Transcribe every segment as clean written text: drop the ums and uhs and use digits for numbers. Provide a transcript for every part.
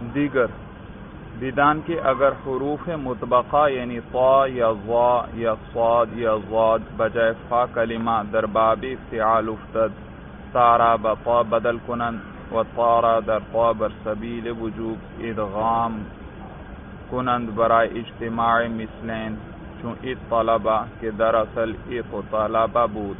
دیگر بدان کے اگر حروف مطبقہ یعنی طا یا ظا یا صاد یا ضاد بجائے فا کلمہ در باب افتعال افتد تارا بطا بدل کنند و طارا در طا بر سبیل وجوب ادغام کنند برای اجتماع مثلین چون طلبہ کے دراصل طلبہ بود.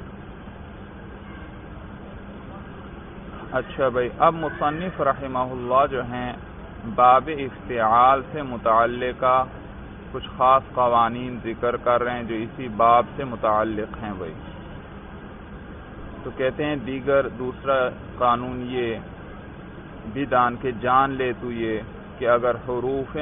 اچھا بھائی، اب مصنف رحمہ اللہ جو ہیں باب افتعال سے متعلقہ کچھ خاص قوانین ذکر کر رہے ہیں جو اسی باب سے متعلق ہیں بھائی. تو کہتے ہیں دیگر دوسرا قانون یہ بدان کے جان لے تو یہ کہ اگر حروف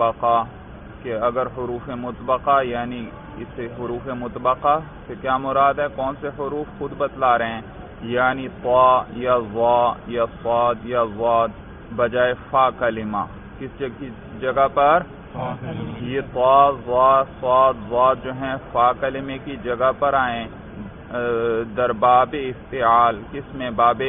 مطبقہ یعنی اس سے حروف مطبقہ سے کیا مراد ہے، کون سے حروف خود بتلا رہے ہیں، یعنی طا یا ظا یا صاد یا ضاد بجائے فا کلمہ کس جگہ پر، یہ طا ظا صاد ضاد جو ہیں فا کلمے کی جگہ پر آئیں در باب افتعال، کس میں، باب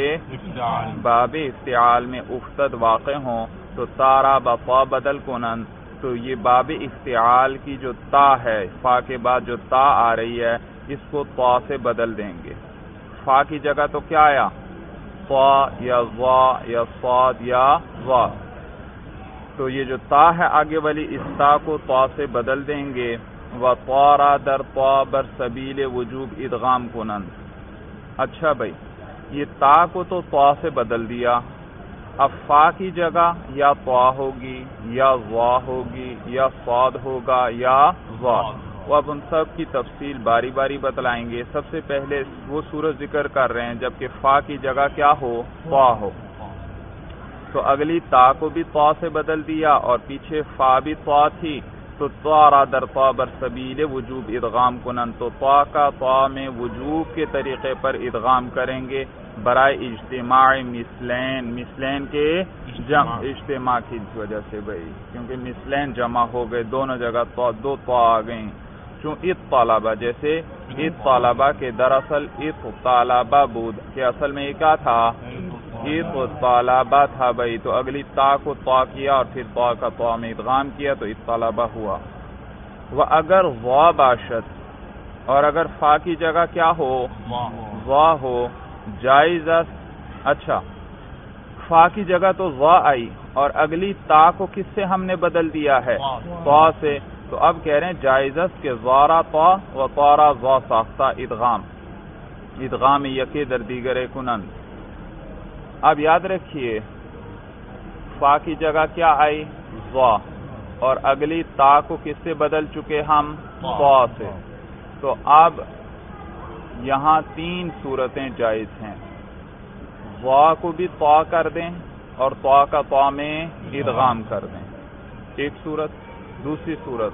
افتعال میں افتد واقع ہوں تو تارا بطا بدل کنند. تو یہ باب افتعال کی جو تا ہے، فا کے بعد جو تا آ رہی ہے اس کو طا سے بدل دیں گے. فا کی جگہ تو کیا آیا، طا یا ظا یا صاد یا ضا، تو یہ جو تا ہے آگے والی اس تا کو طا سے بدل دیں گے. وطارا در طا بر سبیل وجوب ادغام کنند. اچھا بھائی، یہ تا کو تو طا سے بدل دیا، اب فا کی جگہ یا طا ہوگی یا ضا ہوگی یا صاد ہوگا یا ضا. وہ اب ان سب کی تفصیل باری باری بتلائیں گے. سب سے پہلے وہ صورت ذکر کر رہے ہیں جبکہ فا کی جگہ کیا ہو، طا ہو، تو اگلی تا کو بھی طا سے بدل دیا اور پیچھے فا بھی طا تھی تو طارا در طا بر سبیل وجوب ادغام کنند، تو طا کا طا میں وجوب کے طریقے پر ادغام کریں گے برائے اجتماع مثلین کے اجتماع کی وجہ سے بھائی، کیونکہ مثلین جمع ہو گئے، دونوں جگہ دو طا آ گئیں. چون طلبہ جیسے طلبہ کے دراصل طلبہ بود کہ اصل میں یہ کیا تھا، طلبہ تھا بھائی، تو اگلی تا کو طا کیا اور پھر طا کا طا میں ادغام کیا تو طلبہ ہوا. وہ اگر ضا باشد، اور اگر فا کی جگہ کیا ہو، ضا ہو، جائز است. اچھا، فا کی جگہ تو ضا آئی اور اگلی تا کو کس سے ہم نے بدل دیا ہے، طا سے، تو اب کہہ رہے ہیں جائز است کہ ضارا طا و طارا ضا ساختہ ادغام یکی در دیگر کنند. اب یاد رکھیے فا کی جگہ کیا آئی، ضا، اور اگلی تا کو کس سے بدل چکے ہم، طا سے. تو اب یہاں تین صورتیں جائز ہیں، ضا کو بھی طا کر دیں اور طا کا طا میں ادغام کر دیں، ایک صورت. دوسری صورت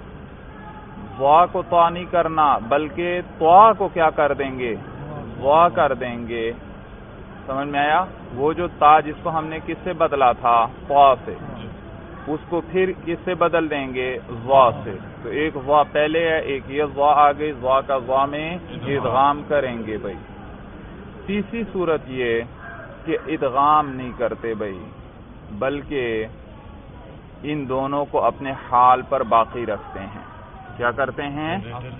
ضا کو طا نہیں کرنا بلکہ طا کو کیا کر دیں گے، ضا کر دیں گے. سمجھ میں آیا، وہ جو تا جس کو ہم نے کس سے بدلا تھا، طا سے، اس کو پھر کس سے بدل دیں گے، ضا سے. تو ایک ضا پہلے ہے، ایک یہ ضا آ گئی، ضا کا ضا میں ادغام کریں گے بھائی. تیسری صورت یہ کہ ادغام نہیں کرتے بھائی بلکہ ان دونوں کو اپنے حال پر باقی رکھتے ہیں. کیا کرتے ہیں،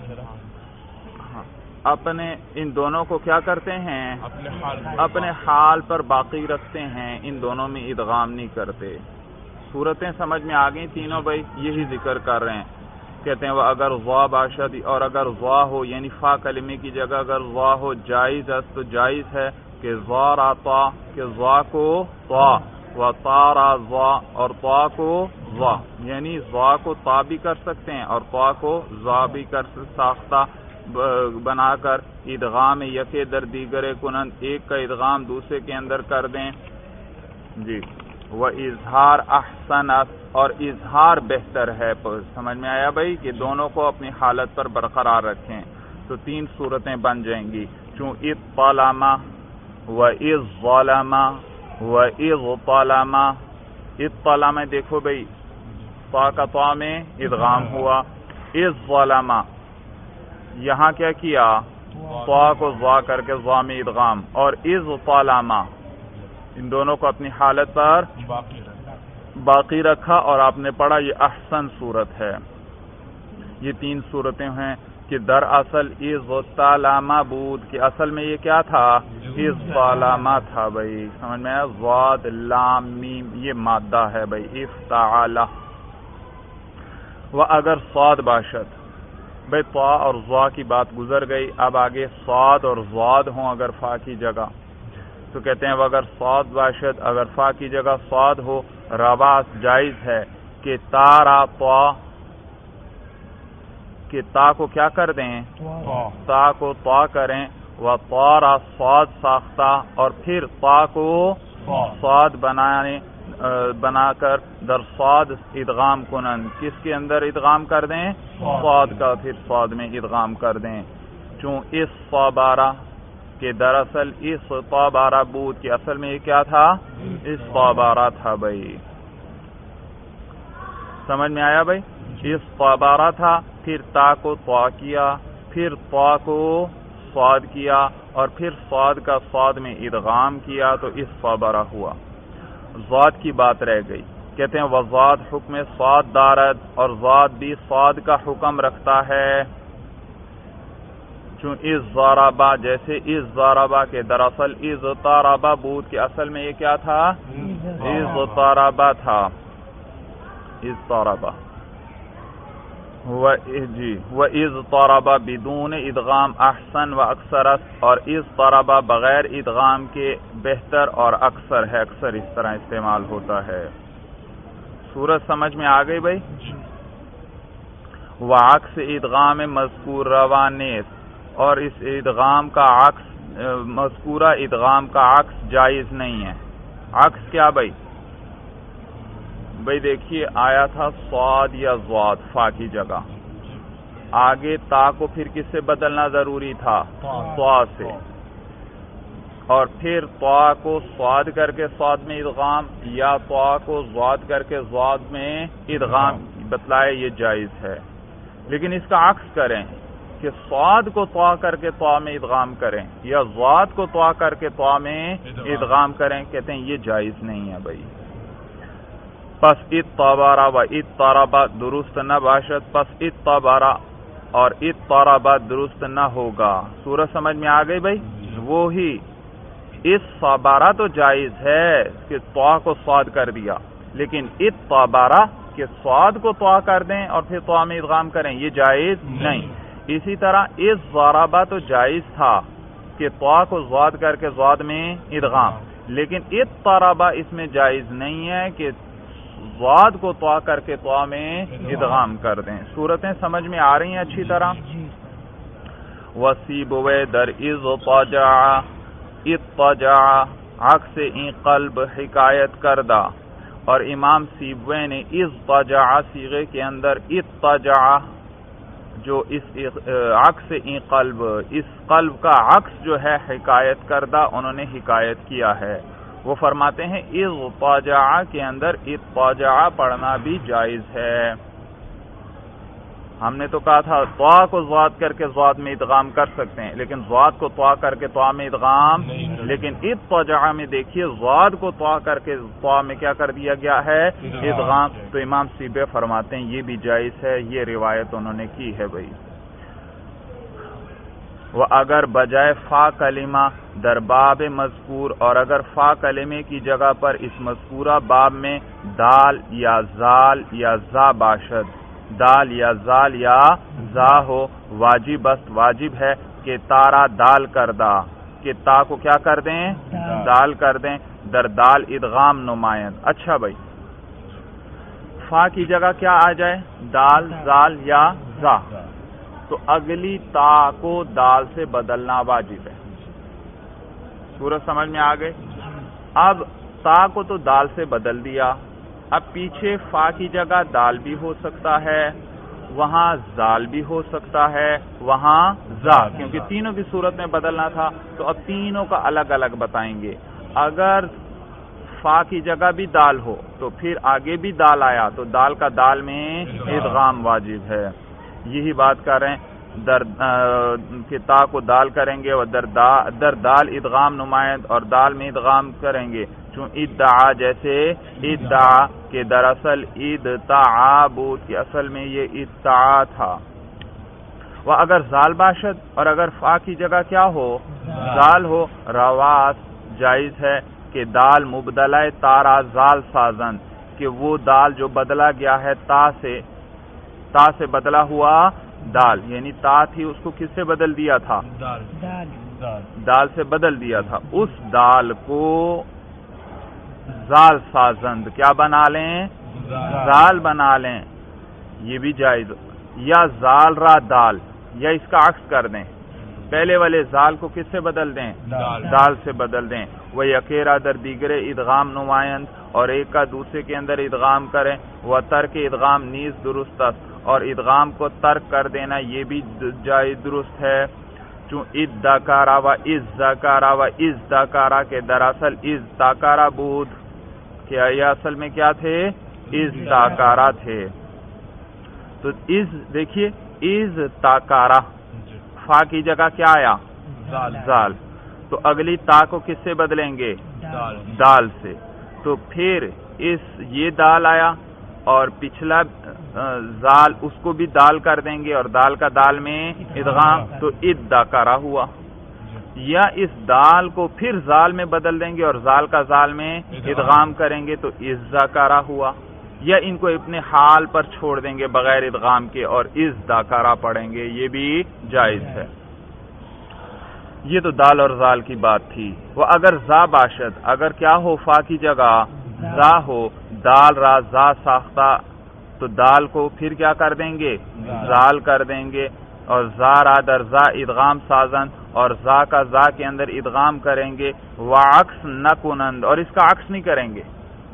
ان دونوں کو کیا کرتے ہیں، اپنے حال پر باقی رکھتے ہیں، ان دونوں میں ادغام نہیں کرتے. صورتیں سمجھ میں آ گئی تینوں بھائی، یہی ذکر کر رہے ہیں. کہتے ہیں وہ اگر ضا باشد، اور اگر ضا ہو یعنی فا کلمے کی جگہ اگر ضا ہو، جائز است، تو جائز ہے کہ ضارا طا، کہ ضا کو طا، و طارا ضا، اور طا کو ضا، یعنی ضا کو طا بھی کر سکتے ہیں اور طا کو ضا بھی کر ساختہ بنا کر ادغام یکے در دیگر کنند، ایک کا ادغام دوسرے کے اندر کر دیں جی. وہ اظہار احسن اور اظہار بہتر ہے. سمجھ میں آیا بھائی کہ دونوں کو اپنی حالت پر برقرار رکھیں. تو تین صورتیں بن جائیں گی، چون اطلما و اذ ظلما و اذ طلما. اطلما دیکھو بھائی طا کا طا میں ادغام ہوا، اذ ظلما یہاں کیا کیا، طا کو ضا کر کے ضا میں ادغام، اور اذ طلما ان دونوں کو اپنی حالت پر باقی رکھا اور آپ نے پڑھا یہ احسن صورت ہے. یہ 3 صورتیں ہیں کہ در اصل از طالما بود کہ اصل میں یہ کیا تھا؟ از طالما تھا بھائی. سمجھ میں آیا؟ ضاد لام میم یہ مادہ ہے بھائی. افتعل و اگر صاد باشد بھائی طا اور ضا کی بات گزر گئی. اب آگے صاد اور ضاد ہوں اگر فا کی جگہ تو کہتے ہیں وہ اگر صاد باشد اگر فا کی جگہ صاد ہو رواس جائز ہے کہ تارا طا کہ تا کو کیا کر دیں؟ تا کو طا کریں. و طارا صاد ساختہ اور پھر تا کو صاد بنا کر در صاد ادغام کنن کس کے اندر ادغام کر دیں؟ صاد کا پھر صاد میں ادغام کر دیں. چون اس صابارہ کہ دراصل اس طابارہ بود کہ اصل میں یہ کیا تھا؟ اس طابارہ تھا بھائی. سمجھ میں آیا بھائی؟ اس طابارہ تھا پھر تا کو طا کیا پھر طا کو صاد کیا اور پھر صاد کا صاد میں ادغام کیا تو اس طابارہ ہوا. ضاد کی بات رہ گئی. کہتے ہیں وضاد حکم صاد دارد اور ضاد بھی صاد کا حکم رکھتا ہے. چون از ضاربہ جیسے از ضاربہ کے دراصل از طاربہ بود کہ اصل میں یہ کیا تھا؟ از طاربہ تھا. از طاربہ و از طاربہ بدون ادغام احسن و اکثرت اور از طاربہ بغیر ادغام کے بہتر اور اکثر ہے. اکثر اس طرح استعمال ہوتا ہے. صورت سمجھ میں آ گئی بھائی؟ وعکس ادغام مذکور روانیت اور اس ادغام کا عکس مذکورہ ادغام کا عکس جائز نہیں ہے. عکس کیا بھائی؟ بھائی دیکھیے آیا تھا صاد یا ضاد فا کی جگہ آگے تا کو پھر کس سے بدلنا ضروری تھا؟ طا سے. اور پھر طا کو صاد کر کے صاد میں ادغام یا طا کو ضاد کر کے ضاد میں ادغام بتلائے یہ جائز ہے. لیکن اس کا عکس کریں کہ صاد کو طا کر کے طا میں ادغام کریں یا ضاد کو طا کر کے طا میں ادغام کریں کہتے ہیں یہ جائز نہیں ہے بھائی. پس اتطبارا و اتطربا درست نہ باشد پس اتطبارا اور اتطربا درست نہ ہوگا. سورج سمجھ میں آ گئی بھائی؟ وہی اس صبارہ تو جائز ہے کہ طا کو صاد کر دیا لیکن اتطبارا کہ صاد کو طا کر دیں اور پھر طا میں ادغام کریں یہ جائز نہیں. اسی طرح اس ضربہ تو جائز تھا کہ طا کو ضاد کر کے ضاد میں ادغام لیکن اتطربا اس میں جائز نہیں ہے کہ ضاد کو طا کر کے طا میں ادغام کر دیں. صورتیں سمجھ میں آ رہی ہیں اچھی طرح؟ وسیبوے در از طجع اطجع عکس این قلب حکایت کردہ اور امام سیبوے نے اضطجع صیغے کے اندر اطجع جو اس عکس این قلب اس قلب کا عکس جو ہے حکایت کردہ انہوں نے حکایت کیا ہے. وہ فرماتے ہیں اضطجع کے اندر اطجع پڑھنا بھی جائز ہے. ہم نے تو کہا تھا طا کو ضاد کر کے ضاد میں ادغام کر سکتے ہیں لیکن ضاد کو طا کر کے طا میں ادغام لیکن اطجع میں دیکھیے ضاد کو طا کر کے طا میں کیا کر دیا گیا ہے؟ ادغام. تو امام سیبوی فرماتے ہیں یہ بھی جائز ہے. یہ روایت انہوں نے کی ہے بھائی. وہ اگر بجائے فا کلمہ در باب مذکور اور اگر فا کلمے کی جگہ پر اس مذکورہ باب میں دال یا زال یا زا باشد دال یا زال یا زا ہو واجب است واجب ہے کہ تارا دال کردہ کہ تا کو کیا کر دیں؟ دال کر دیں. در دال ادغام نمائند. اچھا بھائی فا کی جگہ کیا آ جائے؟ دال زال یا زا تو اگلی تا کو دال سے بدلنا واجب ہے. سورج سمجھ میں آ گئے؟ اب تا کو تو دال سے بدل دیا اب پیچھے فا کی جگہ دال بھی ہو سکتا ہے وہاں زال بھی ہو سکتا ہے وہاں زا کیونکہ تینوں کی صورت میں بدلنا تھا تو اب تینوں کا الگ الگ بتائیں گے. اگر فا کی جگہ بھی دال ہو تو پھر آگے بھی دال آیا تو دال کا دال میں ادغام واجب ہے. یہی بات کر رہے ہیں کہ تا کو دال کریں گے، اور در دال ادغام نمائند اور دال میں ادغام کریں گے، چون ادعا جیسے ادعا کہ دراصل ادعا بود کہ اصل میں یہ ادعا تھا۔ وہ اگر زال باشد اور اگر فا کی جگہ کیا ہو زال ہو، رواس جائز ہے کہ دال مبدلہ تارا زال سازن کہ وہ دال جو بدلا گیا ہے تا سے بدلا ہوا دال، یعنی تا تھی اس کو کس سے بدل دیا تھا؟ دال سے بدل دیا تھا، اس دال کو زال سازند کیا بنا لیں؟ زال بنا لیں، یہ بھی جائز۔ یا زال را دال، یا اس کا عکس کر دیں، پہلے والے زال کو کس سے بدل دیں؟ دال سے بدل دیں۔ وہ یکیرا در دیگرے ادغام نمائند اور ایک کا دوسرے کے اندر ادغام کریں، وہ ترک ادغام نیز درست است اور ادغام کو ترک کر دینا یہ بھی جائز درست ہے، چون ادکارا و ازکارا و ازدکارا کے دراصل ازدکارا بود کہ یہ اصل میں کیا تھے؟ ازدکارا تھے۔ تو دیکھیے ازدکارا فا کی جگہ کیا آیا؟ زال، تو اگلی تا کو کس سے بدلیں گے؟ دال سے، تو پھر یہ دال آیا اور پچھلا زال اس کو بھی دال کر دیں گے اور دال کا دال میں ادغام، تو ادکارا ہوا۔ یا اس دال کو پھر زال میں بدل دیں گے اور زال کا زال میں ادغام کریں گے تو ازدکارا ہوا، یا ان کو اپنے حال پر چھوڑ دیں گے بغیر ادغام کے اور ازدکارا پڑھیں گے، یہ بھی جائز ہے۔ یہ تو دال اور زال کی بات تھی۔ وہ اگر زا باشد، اگر کیا ہو فا کی جگہ زا ہو، دال را زا ساختہ، تو دال کو پھر کیا کر دیں گے؟ زال کر دیں گے، اور زا را در زا ادغام سازن اور زا کا زا کے اندر ادغام کریں گے، وعکس نہ کنند اور اس کا عکس نہیں کریں گے،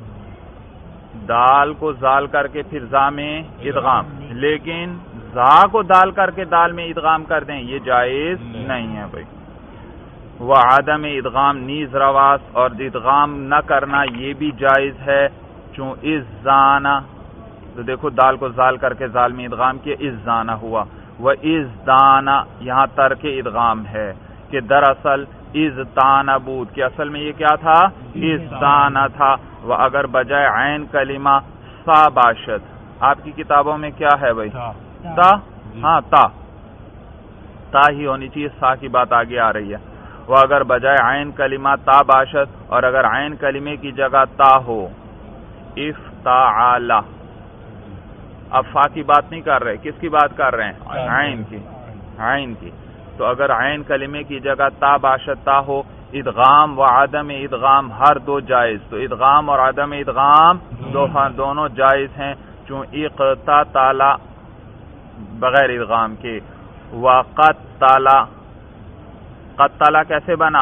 دال کو زال کر کے پھر زا میں ادغام، لیکن زا کو دال کر کے دال میں ادغام کر دیں یہ جائز نہیں ہے بھائی۔ وہ عدم ادغام نیز رواس اور ادغام نہ کرنا یہ بھی جائز ہے، چون از زانا، تو دیکھو دال کو زال کر کے زال میں ادغام کیا، از زانا ہوا۔ وہ از دانا یہاں ترک ادغام ہے کہ دراصل از تانا بود کہ اصل میں یہ کیا تھا؟ از تانا تھا۔ وہ اگر بجائے عین کلمہ سا باشد، آپ کی کتابوں میں کیا ہے بھائی؟ تا، ہاں تا ہی ہونی چاہیے، سا کی بات آگے آ رہی ہے۔ وہ اگر بجائے عین کلمہ تا باشد اور اگر عین کلمے کی جگہ تا ہو، افتعال، اب فا کی بات نہیں کر رہے، کس کی بات کر رہے ہیں؟ عین کی، تو اگر عین کلمے کی جگہ تا باشد تا ہو، ادغام و عدم ادغام ہر دو جائز، تو ادغام اور عدم ادغام دونوں جائز ہیں، چون اقتتالا بغیر ادغام کے، وقتتالا، قتلا کیسے بنا؟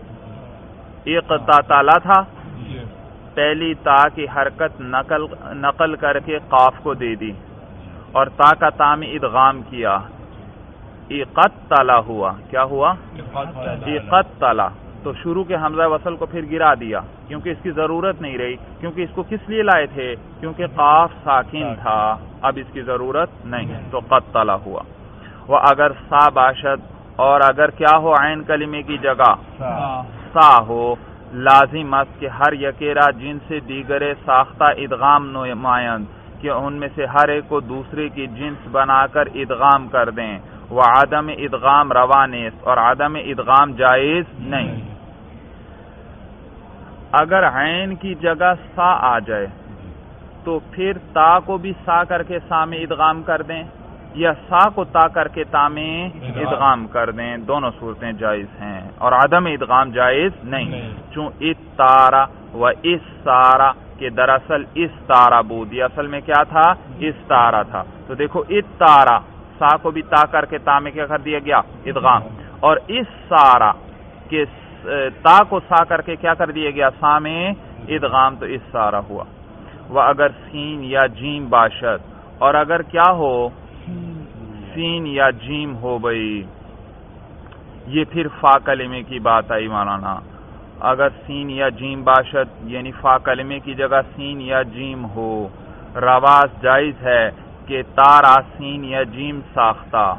اقتتالا تھا، پہلی تا کی حرکت نقل کر کے قاف کو دے دی اور تا کا تا میں ادغام کیا، اقتلا ہوا، کیا ہوا؟ اقتلا، تو شروع کے حمزہ وصل کو پھر گرا دیا کیونکہ اس کی ضرورت نہیں رہی، کیونکہ اس کو کس لیے لائے تھے؟ کیونکہ قاف ساکن تھا، اب اس کی ضرورت نہیں، تو قتلا ہوا۔ وہ اگر سا باشد اور اگر کیا ہو عین کلمے کی جگہ سا ہو، لازم است کہ ہر یکیرا جن سے دیگرے ساختہ ادغام نمائند کہ ان میں سے ہر ایک کو دوسرے کی جنس بنا کر ادغام کر دیں، وہ عدم ادغام روانیس اور عدم ادغام جائز نہیں۔ اگر عین کی جگہ سا آ جائے تو پھر تا کو بھی سا کر کے سا میں ادغام کر دیں یا سا کو تا کر کے تا میں ادغام کر دیں، دونوں صورتیں جائز ہیں اور عدم ادغام جائز نہیں، چون اتارا و اسارا کہ دراصل استارا بود، یہ اصل میں کیا تھا؟ استارا تھا، تو دیکھو اتارا سا کو بھی تا کر کے تا میں کیا کر دیا گیا؟ ادغام، اور اس سارا کہ تا کو سا کر کے کیا کر دیا گیا؟ سا میں ادغام، تو اس سارا ہوا۔ وہ اگر سین یا جیم باشد اور اگر کیا ہو؟ سین یا جیم ہو بھئی، یہ پھر فا کلمے کی بات آئی مولانا، اگر سین یا جیم باشد یعنی فا کلمے کی جگہ سین یا جیم ہو، رواز جائز ہے کہ تارا سین یا جیم ساختہ،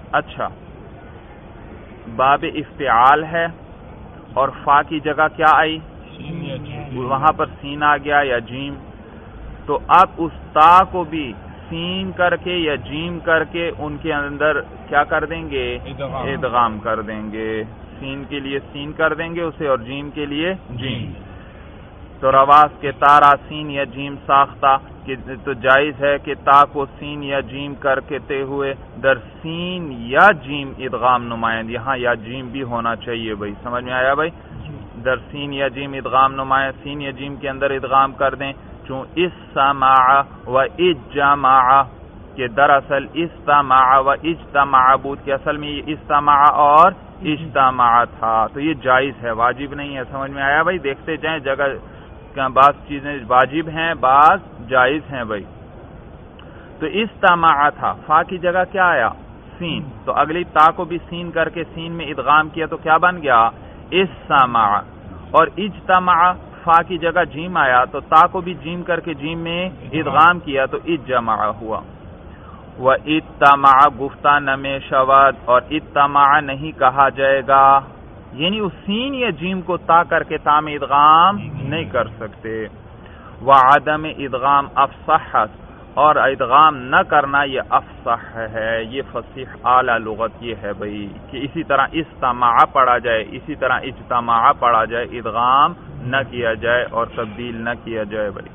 اچھا، باب افتعال ہے اور فا کی جگہ کیا آئی؟ وہاں پر سین آ گیا یا جیم، تو اب اس تا کو بھی سین کر کے یا جیم کر کے ان کے اندر کیا کر دیں گے؟ ادغام کر دیں گے. سین کے لیے سین کر دیں گے اسے اور جیم کے لیے جیم. تو رواس کے تارا سین یا جیم ساختہ، تو جائز ہے کہ تا کو سین یا جیم کرتے ہوئے در سین یا جیم ادغام نمائند. یہاں یا جیم بھی ہونا چاہیے بھائی، سمجھ میں آیا بھائی؟ در سین یا جیم ادغام نمائند، سین یا جیم کے اندر ادغام کر دیں. چون استماع و اجماع کہ دراصل استماع و اجتماع بود کہ اصل میں یہ استماع اور اجتماع تھا، تو یہ جائز ہے، واجب نہیں ہے. سمجھ میں آیا بھائی؟ دیکھتے جائیں، جگہ بعض چیزیں واجب ہیں، بعض جائز ہیں بھائی. تو استماع تھا، فا کی جگہ کیا آیا؟ سین. تو اگلی تا کو بھی سین کر کے سین میں ادغام کیا تو کیا بن گیا؟ استماع. اور اجتماع، فا کی جگہ جیم آیا تو تا کو بھی جیم کر کے جیم میں ادغام کیا تو اجماع ہوا. و اتماع گفتہ نمے شود، اور اتماع نہیں کہا جائے گا، یعنی اس سین یا جیم کو تا کر کے تا میں ادغام نہیں کر سکتے. وعدم ادغام افصح، اور ادغام نہ کرنا یہ افصح ہے، یہ فصیح اعلی لغت یہ ہے بھائی کہ اسی طرح استماع پڑھا جائے، اسی طرح اجتماع پڑھا جائے، ادغام نہ کیا جائے اور تبدیل نہ کیا جائے بھائی.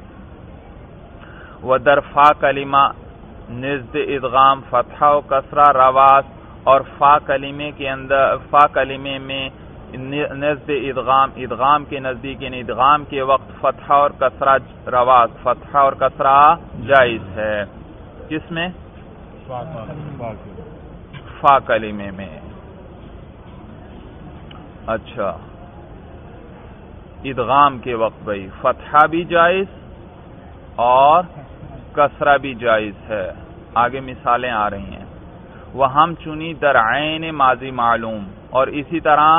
ودر فا کلمہ نزد ادغام فتحہ و کسرہ رواس، اور فا کلمے کے اندر، فا کلمے میں نزد ادغام، ادغام کے نزدیک یعنی ادغام کے وقت فتحہ اور کسرہ رواس، فتحہ اور کسرہ جائز ہے. کس میں؟ فا کلمے میں. اچھا، ادغام کے وقت بھائی فتحہ بھی جائز اور کسرہ بھی جائز ہے. آگے مثالیں آ رہی ہیں. وہ ہم چنی در عین ماضی معلوم، اور اسی طرح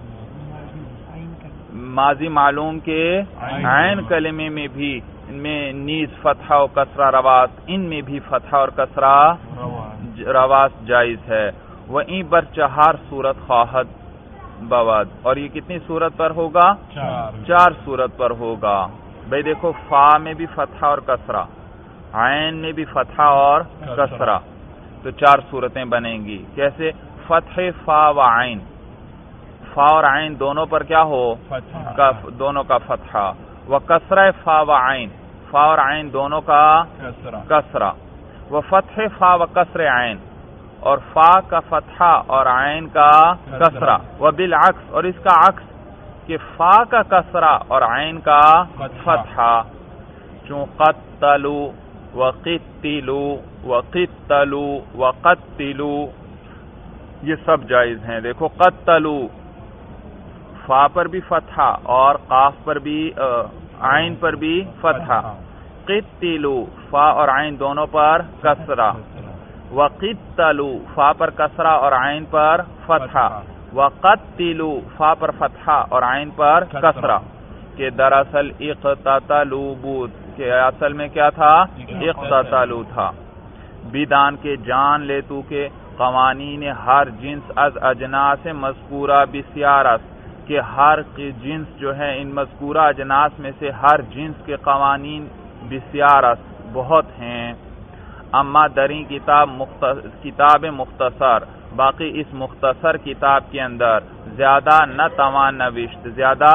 ماضی معلوم کے عین کلمے میں بھی ان میں نیز فتحہ و کسرہ رواس، ان میں بھی فتحہ اور کسرہ رواس جائز ہے. وہ این بر چہار صورت خواہد بواد، اور یہ کتنی صورت پر ہوگا؟ چار صورت پر ہوگا بھئی. دیکھو فا میں بھی فتحہ اور کسرہ، عین میں بھی فتحہ اور کسرہ، تو چار صورتیں بنیں گی. کیسے؟ فتح فا و عین، فا اور عین دونوں پر کیا ہو؟ دونوں کا فتحہ. و کسرہ فا و عین، فا اور عین دونوں کا کسرہ. و فتح فا و کسر عین، اور فا کا فتحہ اور عین کا کسرہ. و بالعکس، اور اس کا عکس کہ فا کا کسرہ اور عین کا فتحہ. چون قتلوا وقتلوا وقتلوا وقتلوا، یہ سب جائز ہیں. دیکھو قتلوا، فا پر بھی فتحہ اور قاف پر بھی، عین پر بھی فتحہ. قتلوا، فا اور عین دونوں پر کسرہ. وقتلوا، فا پر کسرہ اور عین پر فتحہ. وقتلوا، فا پر فتحہ اور عین پر کسرہ. کہ دراصل اقتتلوا بود، کہ اصل میں کیا تھا؟ اقتتلوا تھا. بیدان کے جان لے تو کہ قوانین ہر جنس از اجناس مذکورہ بسیار است، کہ ہر جنس جو ہے ان مذکورہ اجناس میں سے ہر جنس کے قوانین بسیار است، بہت ہیں. اما دریں کتاب مختصر، باقی اس مختصر کتاب کے اندر زیادہ نہ توان نوشت، زیادہ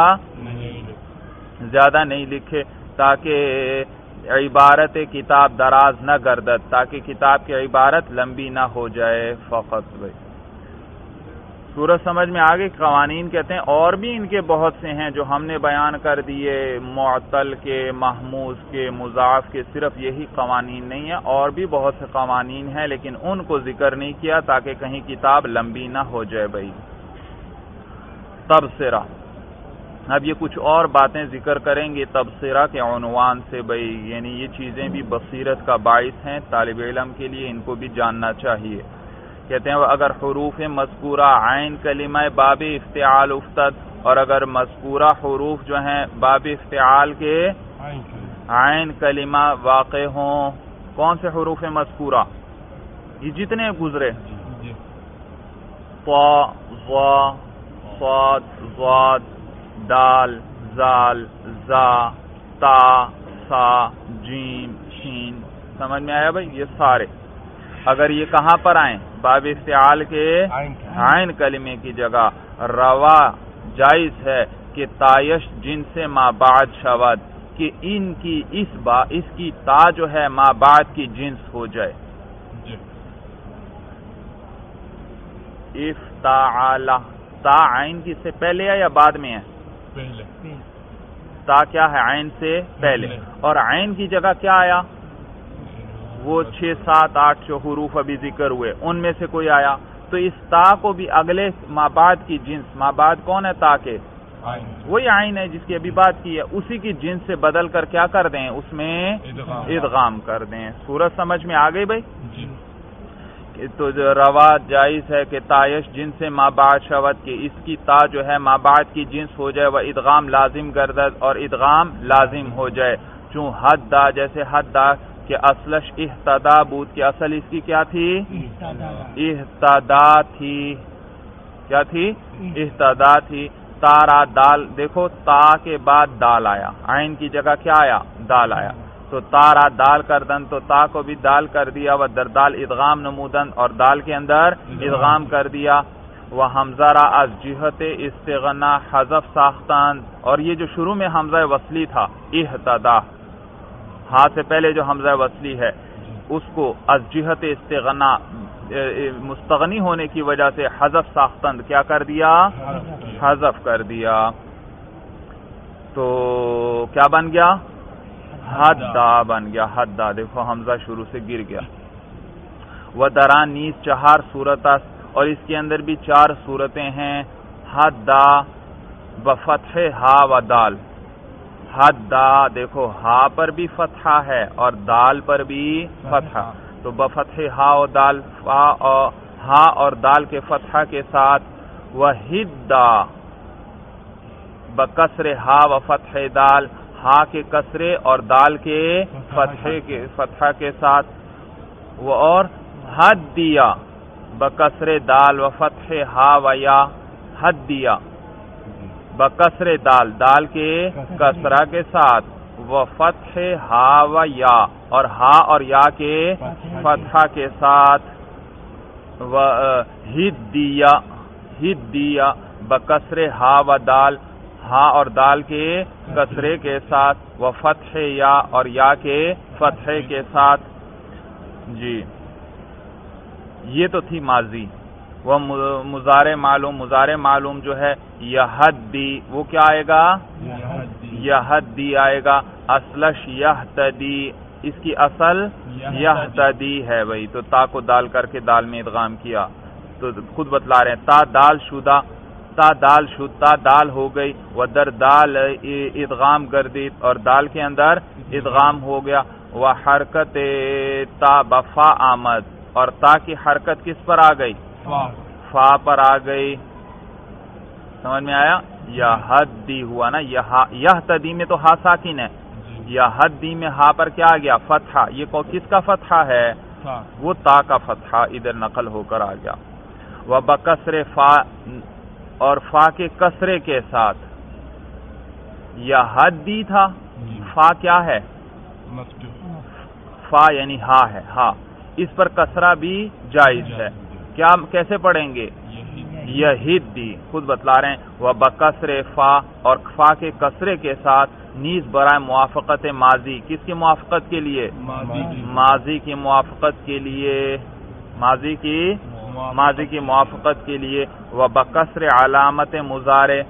نہیں لکھے تاکہ عبارت کتاب دراز نہ گردد، تاکہ کتاب کی عبارت لمبی نہ ہو جائے. فقط بھائی سورج سمجھ میں آگے. قوانین کہتے ہیں اور بھی ان کے بہت سے ہیں جو ہم نے بیان کر دیے، معطل کے، محموز کے، مضاعف کے. صرف یہی قوانین نہیں ہیں، اور بھی بہت سے قوانین ہیں، لیکن ان کو ذکر نہیں کیا تاکہ کہیں کتاب لمبی نہ ہو جائے بھائی. تبصرہ، اب یہ کچھ اور باتیں ذکر کریں گے تبصرہ کے عنوان سے بھائی، یعنی یہ چیزیں بھی بصیرت کا باعث ہیں طالب علم کے لیے، ان کو بھی جاننا چاہیے. کہتے ہیں اگر حروف مذکورہ عین کلمہ باب افتعال افتد، اور اگر مذکورہ حروف جو ہیں باب افتعال کے عین کلمہ واقع ہوں. کون سے حروف مذکورہ؟ یہ جتنے گزرے، طا ظا صاد ضاد دال زال زا تا سا جیم شین. سمجھ میں آیا بھائی؟ یہ سارے اگر یہ کہاں پر آئیں؟ باب استعال کے عین کلمے کی جگہ روا جائز ہے کہ تایش جن سے ما بعد شود، کہ ان کی اس کی تا جو ہے ما بعد کی جنس ہو جائے. افتعال تا عین کی سے پہلے ہے یا بعد میں ہے؟ پہلے. تا کیا ہے؟ عین سے پہلے. اور عین کی جگہ کیا آیا؟ وہ 6 7 8 جو حروف ابھی ذکر ہوئے ان میں سے کوئی آیا. تو اس تا کو بھی اگلے مابعد کی جنس، مابعد کون ہے تا کے؟ وہی عین ہے جس کی ابھی بات کی ہے، اسی کی جنس سے بدل کر کیا کر دیں؟ اس میں ادغام کر دیں. صورت سمجھ میں آ گئی بھائی؟ تو روا جائز ہے کہ تایش جن سے مابعد شود، کہ اس کی تا جو ہے مابعد کی جنس ہو جائے، وہ ادغام لازم گردد اور ادغام لازم ہو جائے. چون حد دا، جیسے حد دا کہ اصلش اہتدا بود، کہ اصل اس کی کیا تھی؟ اہتدا تھی. کیا تھی؟ اہتدا تھی. تارا دال، دیکھو تا کے بعد دال آیا، عین کی جگہ کیا آیا؟ دال آیا. تو تارا دال کردن، تو تا کو بھی دال کر دیا، وہ در دال ادغام نمودن، اور دال کے اندر ادغام کر دیا. وہ حمزہ را از جہت استغنا حذف ساختان، اور یہ جو شروع میں حمزہ وصلی تھا اہتدا، ہاں سے پہلے جو حمزہ وصلی ہے اس کو از جہت استغنا مستغنی ہونے کی وجہ سے حذف ساختند کیا کر دیا؟ حذف کر دیا. تو کیا بن گیا؟ حدا بن گیا. حدا، دیکھو حمزہ شروع سے گر گیا. وہ دران نیز 4 صورت، اور اس کے اندر بھی 4 صورتیں ہیں. حدا بفتح ہا و دال. حدا دیکھو ہا پر بھی فتحہ ہے اور دال پر بھی فتحہ، تو بفتح ہا و دال، ہا اور دال کے فتحہ کے ساتھ. وحدا بکسر ہا و فتح دال، ہا کے کسرے اور دال کے فتحہ کے ساتھ. وہ اور حد دیا بکسر دال و فتح ہا و یا. حد دیا بکسر دال، دال کے کسرہ کے ساتھ، وہ فتح ہا و یا، اور ہا اور یا کے فتحہ کے ساتھ. ہدیہ بکسر ہا و دال، ہا اور دال کے کسرے کے ساتھ، وہ فتح یا اور یا کے فتحے کے ساتھ. جی یہ تو تھی ماضی. وہ مضارع معلوم جو ہے یہدی، وہ کیا آئے گا؟ یہدی آئے گا. اصلش یہتدی، اس کی اصل یہتدی ہے بھائی، تو تا کو دال کر کے دال میں ادغام کیا. تو خود بتلا رہے ہیں تا دال شدہ، تا دال شد، تا دال ہو گئی. وہ در دال ادغام گردید، اور دال کے اندر ادغام ہو گیا. وہ حرکت تا بفا آمد، اور تا کی حرکت کس پر آ گئی؟ فا پر آ گئی. سمجھ میں آیا؟ یہدی ہوا نا، یہتدی میں تو ہا ساکن ہے، یہدی میں ہا پر کیا آ گیا؟ فتحہ. یہ کس کا فتحہ ہے؟ وہ تا کا فتحہ ادھر نقل ہو کر آ گیا. وہ بکسر فا، اور فا کے کسرے کے ساتھ. یہدی تھا، فا کیا ہے؟ فا یعنی ہا ہے، ہا، اس پر کسرہ بھی جائز ہے. کیا کیسے پڑھیں گے؟ یہدی، خود بتلا رہے ہیں. وہ بکسر فا، اور فا کے کسرے کے ساتھ، نیز برائے موافقت ماضی. کس کی موافقت کے لیے؟ ماضی کی موافقت کے لیے، ماضی کی موافقت کے لیے. وہ بکسر علامت مضارع،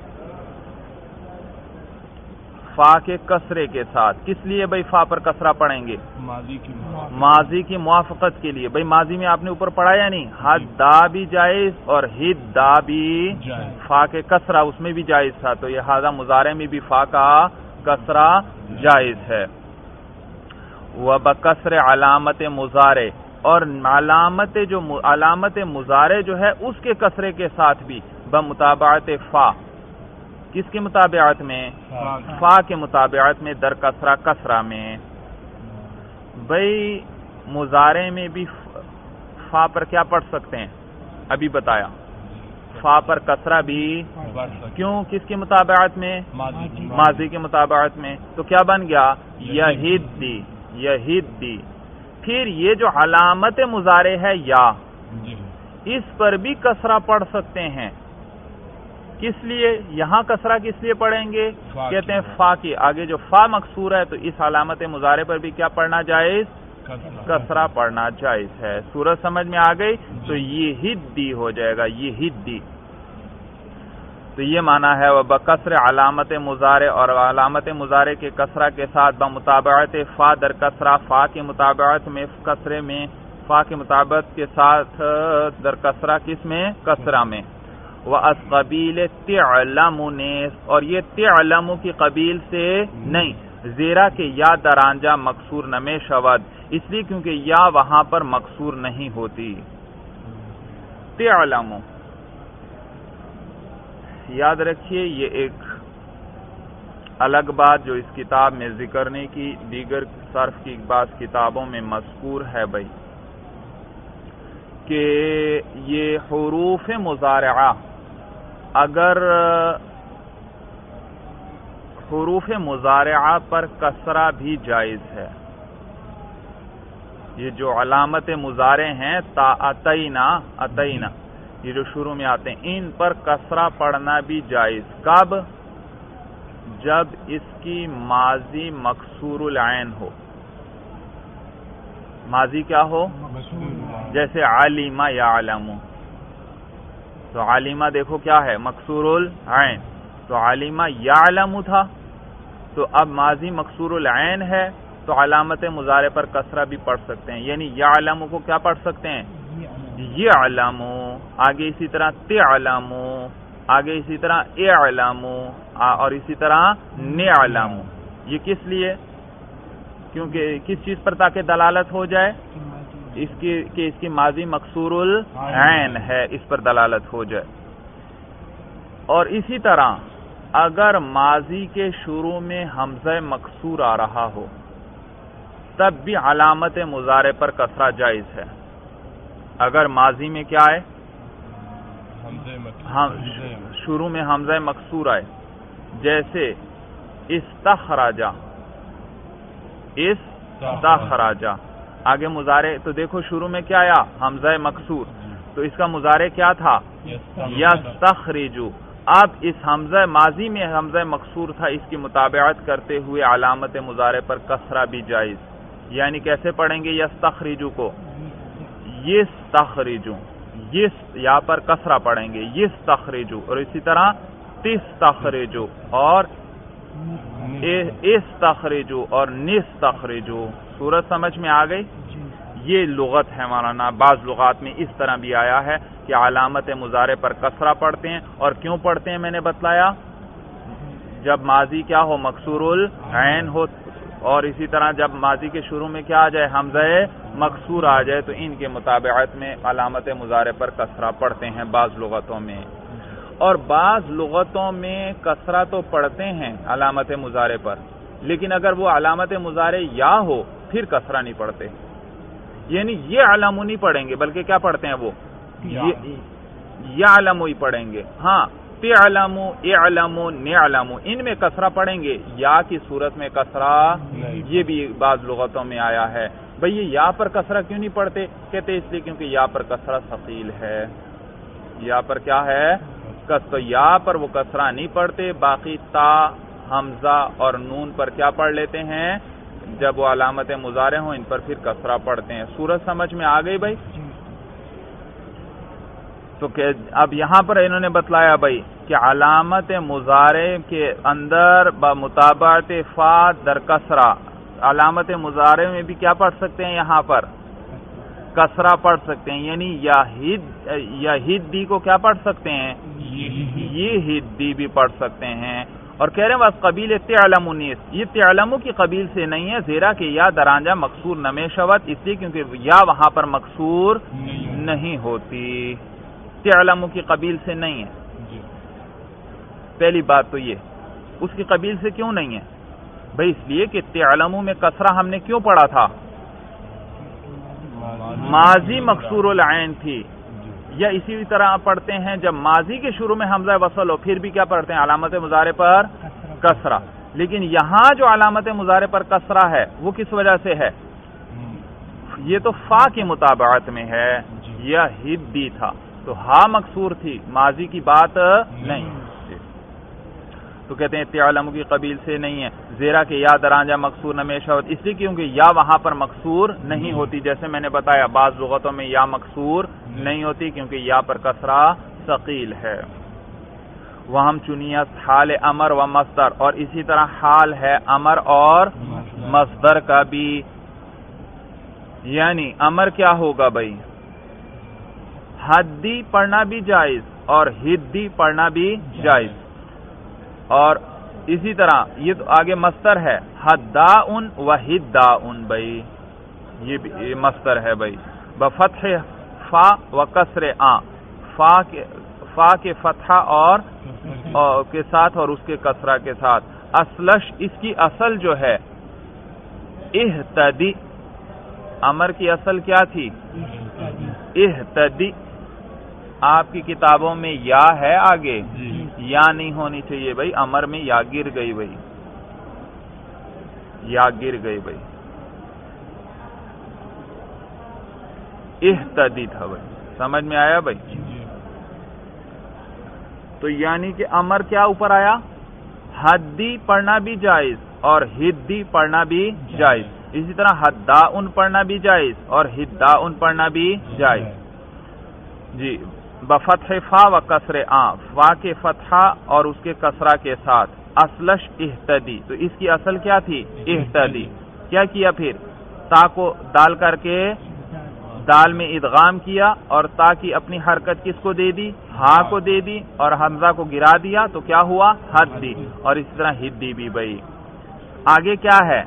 فا کے کسرے کے ساتھ. کس لیے بھائی فا پر کسرہ پڑھیں گے؟ ماضی کی موافقت کے لیے. بھائی ماضی میں آپ نے اوپر پڑھا یا نہیں؟ حد دا بھی جائز اور ہد دا بھی، فا کے کسرہ اس میں بھی جائز تھا، تو یہ لہذا مضارع میں بھی فا کا کسرہ جائز ہے. وہ بکسر علامت مضارع، اور علامت مضارع جو ہے اس کے کسرے کے ساتھ بھی بمتابعت فا. کس کی مطابعت میں؟ فا کے مطابعت میں، در کسرہ میں. بھئی مضارع میں بھی فا پر کیا پڑھ سکتے ہیں؟ ابھی بتایا فا پر کسرہ بھی کیوں، کس کی مطابعت میں؟ ماضی کے مطابعت میں. تو کیا بن گیا؟ یہدی. یہدی. پھر یہ جو علامت مضارع ہے یا، اس پر بھی کسرہ پڑھ سکتے ہیں. کس لیے یہاں کسرہ کس لیے پڑھیں گے؟ کہتے ہیں فا کی آگے جو فا مکسور ہے تو اس علامت مضارع پر بھی کیا پڑھنا جائز؟ کسرہ پڑھنا جائز ہے. صورت سمجھ میں آ گئی؟ تو یہ ہدی ہو جائے گا، یہ ہدی. تو یہ معنی ہے وہ بکسر علامت مضارع، اور علامت مضارع کے کسرہ کے ساتھ بمطابعت فا در کسرہ، فا کی مطابعت میں کسرے میں، فا کی مطابعت کے ساتھ در کسرہ کس میں؟ کسرہ میں. وَأَسْ قبیل تِعْلَمُ نیس، اور یہ تِعْلَمُ کی قبیل سے نہیں، زیرا کہ یا درانجہ مکسور نمے شود، اس لیے کیونکہ یا وہاں پر مکسور نہیں ہوتی. تِعْلَمُ یاد رکھیے، یہ ایک الگ بات جو اس کتاب میں ذکر نہیں کی، دیگر صرف کی بعض کتابوں میں مذکور ہے بھائی، کہ یہ حروف مضارعہ اگر حروف مضارعہ پر کسرہ بھی جائز ہے. یہ جو علامت مضارع ہیں تا اتینا، اتینا یہ جو شروع میں آتے ہیں، ان پر کسرہ پڑھنا بھی جائز. کب؟ جب اس کی ماضی مکسور العین ہو. ماضی کیا ہو؟ جیسے عالمہ یعلم، تو عالمہ دیکھو کیا ہے؟ مکسور العین. تو عالمہ یعلم تھا، تو اب ماضی مکسور العین ہے تو علامت مضارع پر کسرہ بھی پڑھ سکتے ہیں. یعنی یعلم کو کیا پڑھ سکتے ہیں؟ یعلم. آگے اسی طرح تعلم، آگے اسی طرح اعلم، اور اسی طرح نعلم. یہ کس لیے؟ کیونکہ کس چیز پر تاکہ دلالت ہو جائے؟ اس کی ماضی مکسور العین ہے، اس پر دلالت ہو جائے. اور اسی طرح اگر ماضی کے شروع میں حمزہ مکسور آ رہا ہو تب بھی علامت مضارع پر کسرہ جائز ہے. اگر ماضی میں کیا ہے؟ شروع میں حمزہ مکسور آئے، جیسے استخرجا، استخرجا. آگے مضارع تو دیکھو شروع میں کیا آیا؟ حمزہ مکسور، تو اس کا مضارع کیا تھا؟ یستخرجو. اب اس حمزہ ماضی میں حمزہ مکسور تھا، اس کی مطابعت کرتے ہوئے علامت مضارع پر کسرہ بھی جائز. یعنی کیسے پڑھیں گے یستخرجو کو؟ یستخرجو، یس یا پر کسرہ پڑھیں گے یستخرجو. اور اسی طرح تستخرجو اور استخرجو اور نستخرجو. صورت سمجھ میں آ گئی؟ یہ لغت ہے مولانا. بعض لغات میں اس طرح بھی آیا ہے کہ علامت مضارع پر کسرہ پڑھتے ہیں. اور کیوں پڑھتے ہیں میں نے بتلایا؟ جب ماضی کیا ہو؟ مکسور العین ہو. اور اسی طرح جب ماضی کے شروع میں کیا آ جائے؟ حمزہ مکسور آ جائے تو ان کے مطابعت میں علامت مضارع پر کسرہ پڑھتے ہیں بعض لغتوں میں. اور بعض لغتوں میں کسرہ تو پڑھتے ہیں علامت مضارع پر، لیکن اگر وہ علامت مضارع یا ہو پھر کسرہ نہیں پڑھتے. یعنی یہ علم نہیں پڑھیں گے بلکہ کیا پڑھتے ہیں وہ؟ یعلم ہی پڑھیں گے. ہاں تعلم، اعلم، نعلم ان میں کسرہ پڑھیں گے، یا کی صورت میں کسرہ یہ بھی بعض لغتوں میں آیا ہے. بھئی یہ یا پر کسرہ کیوں نہیں پڑھتے؟ کہتے اس لیے کیونکہ یا پر کسرہ ثقیل ہے. یا پر کیا ہے؟ تو یا پر وہ کسرہ نہیں پڑھتے. باقی تا، حمزہ اور نون پر کیا پڑھ لیتے ہیں؟ جب وہ علامت مضارع ہوں ان پر پھر کسرہ پڑھتے ہیں. صورت سمجھ میں آ گئی بھائی؟ تو کہ اب یہاں پر انہوں نے بتلایا بھائی کہ علامت مضارع کے اندر بمطابعت فا در کسرہ، علامت مضارع میں بھی کیا پڑھ سکتے ہیں؟ یہاں پر کسرہ پڑھ سکتے ہیں. یعنی یا ہدی کو کیا پڑھ سکتے ہیں؟ یہ ہدی بھی پڑھ سکتے ہیں. اور کہہ رہے ہیں بس قبیل تعلم نیس، یہ تعلم کی قبیل سے نہیں ہے، زیرا کہ یا درانجہ مکسور نمے شود، اس لیے کیونکہ یا وہاں پر مکسور نہیں ہوتی. تعلم کی قبیل سے نہیں ہے. پہلی بات تو یہ اس کی قبیل سے کیوں نہیں ہے بھئی؟ اس لیے کہ تعلم میں کسرہ ہم نے کیوں پڑھا تھا؟ ماضی مکسور العین تھی. یا اسی طرح پڑھتے ہیں جب ماضی کے شروع میں حمزہ وصل ہو پھر بھی کیا پڑھتے ہیں علامت مضارع پر کسرہ. لیکن یہاں جو علامت مضارع پر کسرہ ہے وہ کس وجہ سے ہے؟ یہ تو فا کی مطابقت میں ہے، یا ہدی تھا تو ہا مکسور تھی، ماضی کی بات نہیں. تو کہتے ہیں تعلم کی قبیل سے نہیں ہے، زیرا کہ یا درانجہ مکسور ہمیشہ ہوتی، اس لیے کیونکہ یا وہاں پر مکسور نہیں ہوتی. جیسے میں نے بتایا بعض لغتوں میں یا مکسور نہیں ہوتی کیونکہ یا پر کسرہ ثقیل ہے. وہ ہم چنیت حال امر و مصدر، اور اسی طرح حال ہے امر اور مصدر کا بھی. یعنی امر کیا ہوگا بھائی؟ حدی پڑھنا بھی جائز اور ہدی پڑھنا بھی جائز. اور اسی طرح یہ تو آگے مصدر ہے حداؤن و ہداؤن، بھائی یہ مصدر ہے بھائی، بفتح فا و کسر آ، فا کے فتحہ اور کے ساتھ اور اس کے کسرہ کے ساتھ. اصلش اس کی اصل جو ہے اہتدی، امر کی اصل کیا تھی؟ اہتدی. آپ کی کتابوں میں یا ہے آگے؟ یا نہیں ہونی چاہیے بھائی، امر میں یا گر گئی بھائی، یا گر گئی بھائی، اہتدی تھا بھائی. سمجھ میں آیا بھائی؟ تو یعنی کہ امر کیا اوپر آیا؟ حدی پڑھنا بھی جائز اور ہدی پڑھنا بھی جائز. اسی طرح حداؤن پڑھنا بھی جائز اور ہداؤن پڑھنا بھی جائز. جی بفتح فا و کسر آ، فا کے فتحہ اور اس کے کسرہ کے ساتھ. اصلش اہتدی، تو اس کی اصل کیا تھی؟ اہتدی. کیا کیا پھر؟ تا کو دال کر کے دال میں ادغام کیا اور تا کی اپنی حرکت کس کو دے دی؟ ہا کو دے دی، اور حمزہ کو گرا دیا تو کیا ہوا؟ حدی. اور اسی طرح ہدی بھی بھائی. آگے کیا ہے؟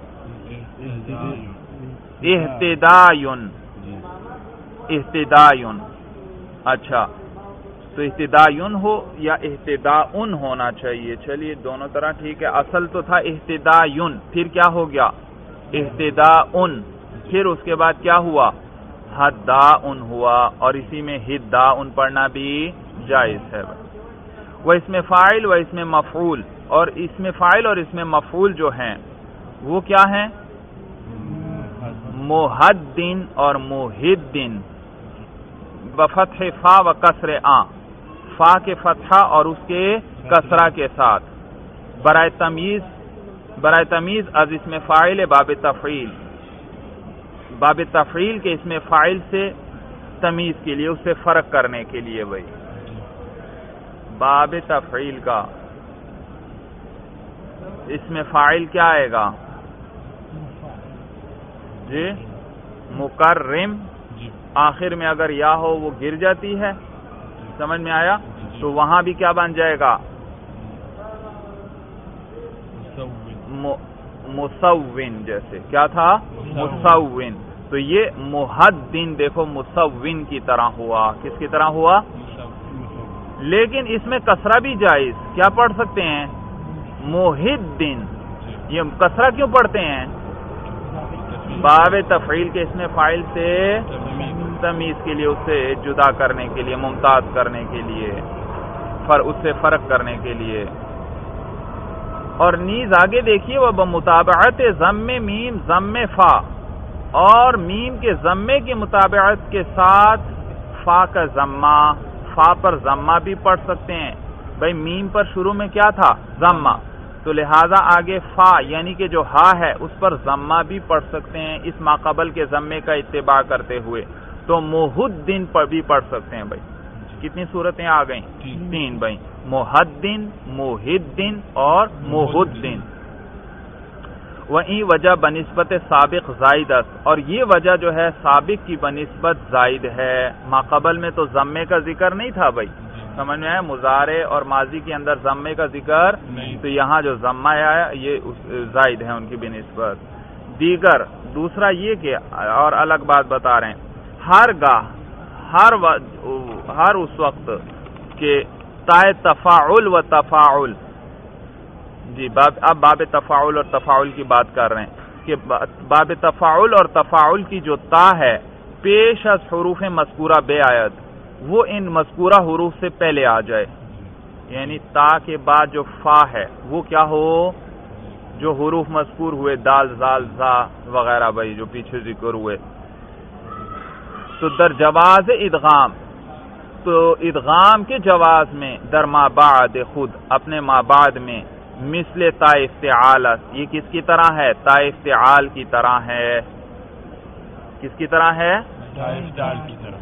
اہتدایون. اہتدایون، اچھا تو اہتدایون ہو یا اہتداؤن ہونا چاہیے. چلیے دونوں طرح ٹھیک ہے. اصل تو تھا اہتدایون، پھر کیا ہو گیا؟ اہتداؤن. پھر اس کے بعد کیا ہوا؟ حداؤن ہوا. اور اسی میں ہداؤن پڑھنا بھی جائز ہے. وہ اس میں فاعل و اس میں مفعول، اور اس میں فاعل اور اس میں مفعول جو ہیں وہ کیا ہیں؟ محدن اور محدن. بفتح فا و کسر آ، فا کے فتحہ اور اس کے کسرہ کے ساتھ. برائے تمیز از اس میں فاعل باب تفعیل، باب تفعیل کے اس میں فاعل سے تمیز کے لیے، اس سے فرق کرنے کے لیے بھائی. باب تفعیل کا اس میں فاعل کیا آئے گا؟ جی مکرم. آخر میں اگر یا ہو وہ گر جاتی ہے. سمجھ میں آیا؟ تو وہاں بھی کیا بن جائے گا؟ مسون. جیسے کیا تھا؟ مسون. تو یہ محدن دیکھو مسون کی طرح ہوا. کس کی طرح ہوا؟ لیکن اس میں کسرہ بھی جائز. کیا پڑھ سکتے ہیں؟ محدن. یہ کسرہ کیوں پڑھتے ہیں؟ باب تفعیل کے اس میں فاعل سے تمیز کے لیے، اس سے جدا کرنے کے لیے، ممتاز کرنے کے لیے، اس سے فرق کرنے کے لیے. اور نیز آگے دیکھیے وہ بمطابعت ضم میم ضم فا، اور میم کے ضمے کی مطابعت کے ساتھ فا کا ضمہ، فا پر ضمہ بھی پڑھ سکتے ہیں بھائی. میم پر شروع میں کیا تھا؟ ضمہ. تو لہذا آگے فا یعنی کہ جو ہا ہے اس پر ضمہ بھی پڑھ سکتے ہیں اس ماقبل کے ضمے کا اتباع کرتے ہوئے. تو محدن پر بھی پڑھ سکتے ہیں بھائی. کتنی صورتیں آ گئیں؟ 3 بھائی. محدن، محدن اور محدن. وہیں وجہ بنسبت سابق زائد است، اور یہ وجہ جو ہے سابق کی بنسبت زائد ہے. ماقبل میں تو ضمے کا ذکر نہیں تھا بھائی. سمجھ میں آیا؟ مضارع اور ماضی کے اندر ضمے کا ذکر نہیں، تو یہاں جو ضمہ آیا یہ زائد ہے ان کی بنسبت. دیگر دوسرا یہ کہ اور الگ بات بتا رہے ہیں، ہر گاہ ہر اس وقت کہ تائے تفاعل و تفاعل. جی اب باب تفاعل اور تفاعل کی بات کر رہے ہیں کہ باب تفاعل اور تفاعل کی جو تا ہے پیش از حروف مذکورہ بے آیت، وہ ان مذکورہ حروف سے پہلے آ جائے، یعنی تا کے بعد جو فا ہے وہ کیا ہو، جو حروف مذکور ہوئے دال زال زا وغیرہ بھائی جو پیچھے ذکر ہوئے. تو در جواز ادغام، تو ادغام کے جواز میں در ما بعد خود اپنے ما بعد میں مثل تا افتعال، یہ کس کی طرح ہے؟ تا افتعال کی طرح ہے. کس کی طرح ہے؟ تا افتعال کی طرح.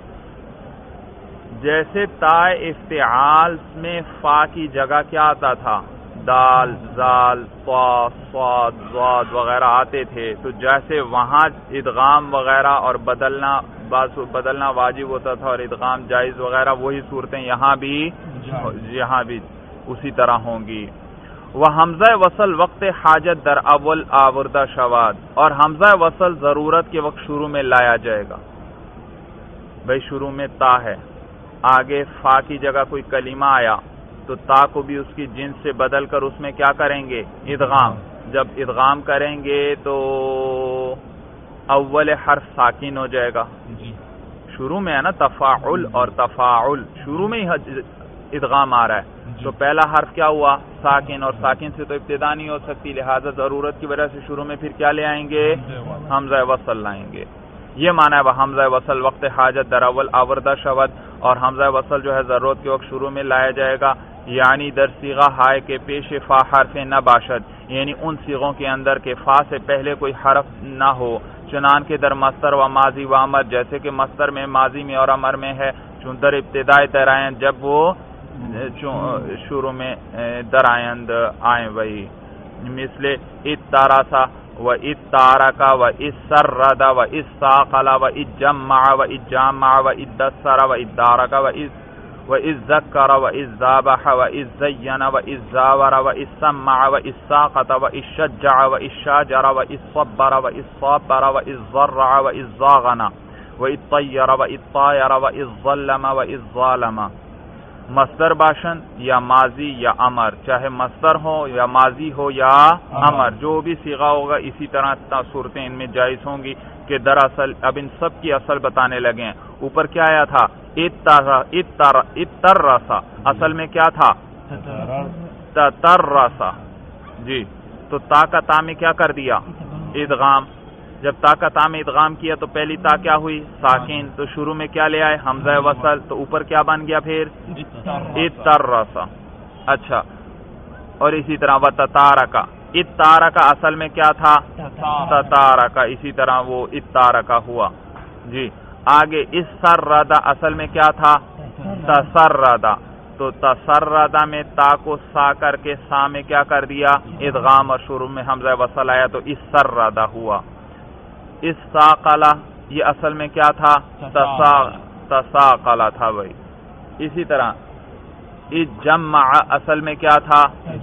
جیسے تا افتعال میں فا کی جگہ کیا آتا تھا؟ دال زال طا صاد ضاد وغیرہ آتے تھے، تو جیسے وہاں ادغام وغیرہ اور بدلنا واجب ہوتا تھا اور ادغام جائز وغیرہ، وہی صورتیں یہاں بھی اسی طرح ہوں گی. وہ حمزہ وصل وقت حاجت در اول آوردہ شواد، اور حمزہ وصل ضرورت کے وقت شروع میں لایا جائے گا. بھائی شروع میں تا ہے، آگے فا کی جگہ کوئی کلمہ آیا تو تا کو بھی اس کی جنس سے بدل کر اس میں کیا کریں گے؟ ادغام. جب ادغام کریں گے تو اول حرف ساکن ہو جائے گا. شروع میں ہے نا تفاعل اور تفاعل، شروع میں ہی ادغام آ رہا ہے، تو پہلا حرف کیا ہوا؟ ساکن، اور ساکن سے تو ابتدا نہیں ہو سکتی، لہذا ضرورت کی وجہ سے شروع میں پھر کیا لے آئیں گے؟ حمزہ وصل لائیں گے. یہ معنی ہے وہ حمزہ وصل وقت حاجت در اول آوردہ شود، اور حمزہ وصل جو ہے ضرورت کے وقت شروع میں لایا جائے گا. یعنی در صیغہ ہائے کے پیش فا حرف نہ باشد، یعنی ان صیغوں کے اندر کے فا سے پہلے کوئی حرف نہ ہو. چنانکہ در مصدر و ماضی و امر، جیسے کہ مصدر میں، ماضی میں اور امر میں ہے. چون در ابتدائی درآیند، جب وہ شروع میں درآیند آئیں. وہی مثل اتاراسا و اتارکا و اسردا و اساقلا و اجمع و اجامع و ادسر و ادارکا و ازذکر و ازذابح و اززین و اززاور و ازسمع و ازساقط و ازشجع و ازشاجر و ازصبر و ازصابر و اززرع و اززاغن و ازطیر و ازطایر و ازظلم و ازظالم. مصدر باشن یا ماضی یا امر، چاہے مصدر ہو یا ماضی ہو یا امر، جو بھی صیغہ ہوگا اسی طرح صورتیں ان میں جائز ہوں گی. کہ دراصل اب ان سب کی اصل بتانے لگے ہیں. اوپر کیا آیا تھا؟ اترسا، اصل میں کیا تھا؟ تترسا. جی، تو تا کا تا میں کیا کر دیا؟ ادغام. جب تا کا تا میں ادغام کیا تو پہلی تا کیا ہوئی؟ ساکن. تو شروع میں کیا لے آئے؟ حمزہ وصل. تو اوپر کیا بن گیا پھر؟ اترسا. اچھا، اور اسی طرح وتتارکا، اتارکا اصل میں کیا تھا؟ تتارکا. اسی طرح وہ اتارکا ہوا. جی، آگے اسردا اصل میں کیا تھا؟ تسردا. تو تسردا میں تا کو سا کر کے سا میں کیا کر دیا؟ ادغام، اور شروع میں حمزہ وصل آیا تو اسردا ہوا. اساقلا، یہ اصل میں کیا تھا؟ تساقلا تھا بھائی. اسی طرح اجمع اصل میں کیا تھا؟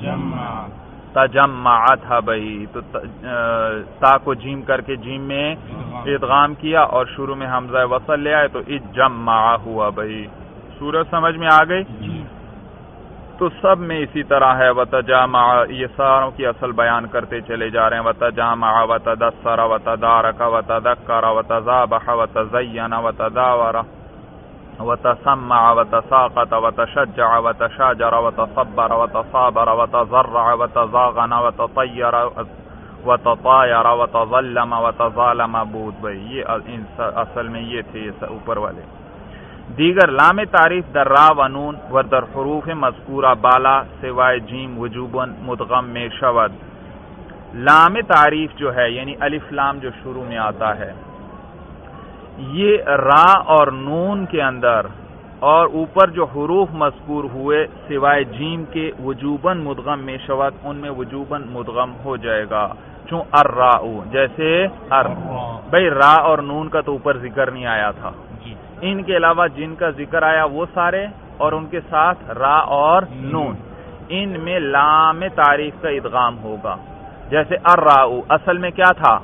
تجمع تھا بھائی. تو تا کو جیم کر کے جیم میں ادغام کیا اور شروع میں حمزہ وصل لے آئے تو اجمع ہوا بھائی. سورج سمجھ میں آ گئی؟ تو سب میں اسی طرح ہے. وتجامع، یہ ساروں کی اصل بیان کرتے چلے جا رہے ہیں. وتجامع وتدثر وتدارک وتذکر وتذابح وتزین وتداور وتسمع وتساقط وتشجع وتشاجر وتصبر وتصابر وتزرع وتزاغن وتطیر وتطایر وتظلم وتظالم بود بھائی. یہ اصل میں یہ تھے اوپر والے. دیگر لام تعریف در را و نون و در حروف مذکورہ بالا سوائے جیم وجوباً مدغم میں شود. لام تعریف جو ہے یعنی الف لام جو شروع میں آتا ہے، یہ را اور نون کے اندر اور اوپر جو حروف مذکور ہوئے سوائے جیم کے وجوباً مدغم میں شود، ان میں وجوباً مدغم ہو جائے گا. چون الراء، جیسے بھائی را اور نون کا تو اوپر ذکر نہیں آیا تھا، ان کے علاوہ جن کا ذکر آیا وہ سارے، اور ان کے ساتھ را اور نون، ان میں لام تعریف کا ادغام ہوگا. جیسے الراء اصل میں کیا تھا؟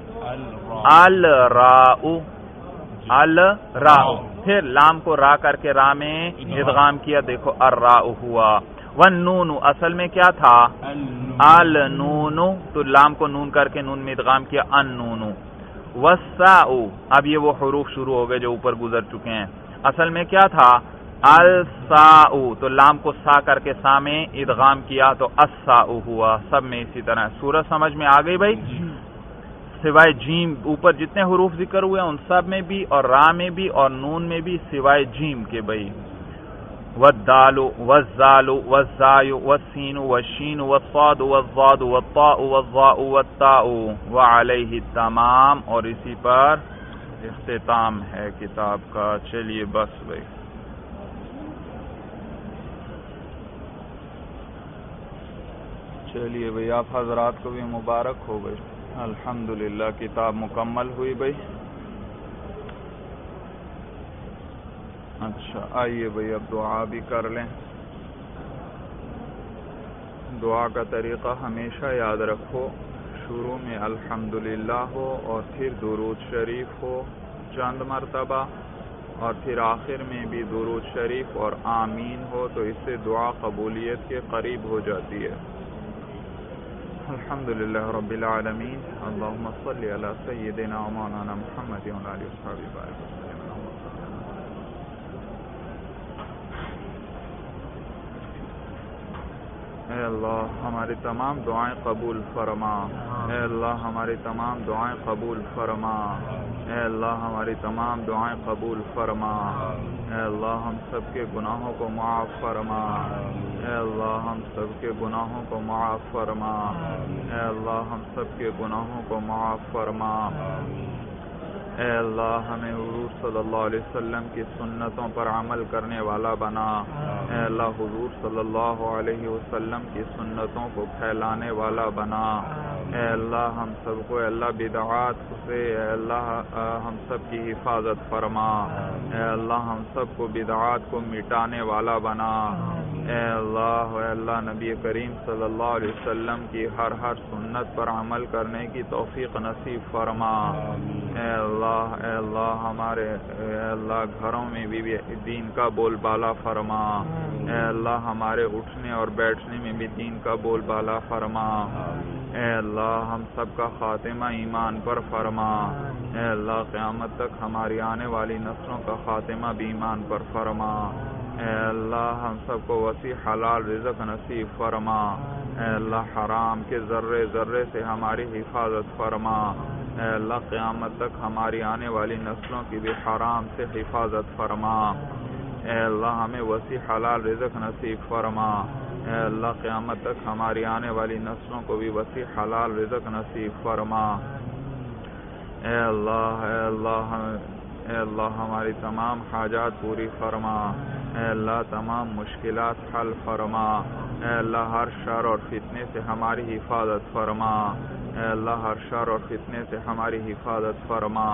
الراء، الراء، پھر لام کو را کر کے را میں ادغام کیا، دیکھو الراء ہوا. والنون اصل میں کیا تھا؟ النون، تو لام کو نون کر کے نون میں ادغام کیا النون. والساء، اب یہ وہ حروف شروع ہو گئے جو اوپر گزر چکے ہیں. اصل میں کیا تھا الساؤ، تو لام کو سا کر کے سا میں ادغام کیا تو الساؤ ہوا. سب میں اسی طرح. سورج سمجھ میں آ گئی بھائی؟ سوائے جیم اوپر جتنے حروف ذکر ہوئے ان سب میں بھی، اور را میں بھی اور نون میں بھی، سوائے جیم کے بھائی. والدال والزال والزاي والسين والشين والصاد والضاد والطاء والظاء والتاء وعليه التمام. اور اسی پر اختتام ہے کتاب کا. چلیے بس بھائی. چلیے بھائی آپ حضرات کو بھی مبارک ہو بھائی. الحمدللہ کتاب مکمل ہوئی بھائی. اچھا آئیے بھائی اب دعا بھی کر لیں. دعا کا طریقہ ہمیشہ یاد رکھو، شروع میں الحمدللہ ہو اور پھر درود شریف ہو چند مرتبہ، اور پھر آخر میں بھی درود شریف اور آمین ہو، تو اس سے دعا قبولیت کے قریب ہو جاتی ہے. الحمدللہ رب العالمین. اللہم صلی علی سیدنا و مولانا محمد و علی اصحابہ بارک وسلم. اے اللہ ہماری تمام دعائیں قبول فرما. اے اللہ ہماری تمام دعائیں قبول فرما. اے اللہ ہماری تمام دعائیں قبول فرما. اے اللہ ہم سب کے گناہوں کو معاف فرما. اے اللہ ہم سب کے گناہوں کو معاف فرما. اے اللہ ہم سب کے گناہوں کو معاف فرما. اے اللہ ہمیں حضور صلی اللہ علیہ وسلم کی سنتوں پر عمل کرنے والا بنا. اے اللہ حضور صلی اللہ علیہ وسلم کی سنتوں کو پھیلانے والا بنا. اے اللہ ہم سب کو اے اللہ بدعات سے اے اللہ ہم سب کی حفاظت فرما. اے اللہ ہم سب کو بدعات کو مٹانے والا بنا. اے اللہ نبی کریم صلی اللہ علیہ وسلم کی ہر سنت پر عمل کرنے کی توفیق نصیب فرما. اے اللہ ہمارے اے اللہ گھروں میں بھی دین کا بول بالا فرما. اے اللہ ہمارے اٹھنے اور بیٹھنے میں بھی دین کا بول بالا فرما. اے اللہ ہم سب کا خاتمہ ایمان پر فرما. اے اللہ قیامت تک ہماری آنے والی نسلوں کا خاتمہ بھی ایمان پر فرما. اے اللہ ہم سب کو وسیع حلال رزق نصیب فرما. اے اللہ حرام کے ذرے ذرے سے ہماری حفاظت فرما. اے اللہ قیامت تک ہماری آنے والی نسلوں کی بھی حرام سے حفاظت فرما. اے اللہ ہمیں وسیع حلال رزق نصیب فرما. اے اللہ قیامت تک ہماری آنے والی نسلوں کو بھی وسیع حلال رزق نصیب فرما. اے اللہ ہماری تمام حاجات پوری فرما. اے اللہ تمام مشکلات حل فرما. اے اللہ ہر شر اور فتنے سے ہماری حفاظت فرما. اے اللہ ہر شر اور فتنے سے ہماری حفاظت فرما.